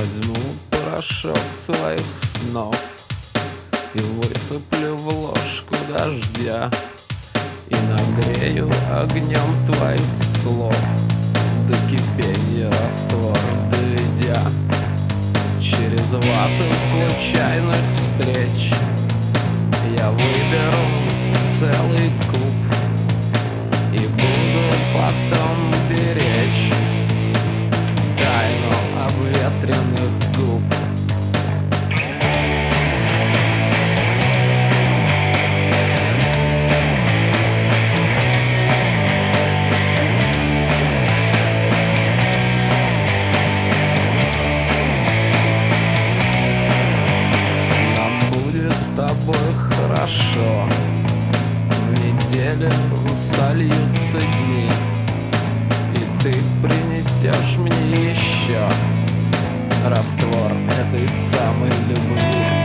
Возьму порошок своих снов и высыплю в ложку дождя, и нагрею огнем твоих слов до кипения раствор доведя. Через вату случайных встреч я выберу целый куб и буду потом беречь тайну обветренных губ. Нам будет с тобой хорошо, в неделю сольются дни, и ты принесешь мне еще раствор этой самой любви.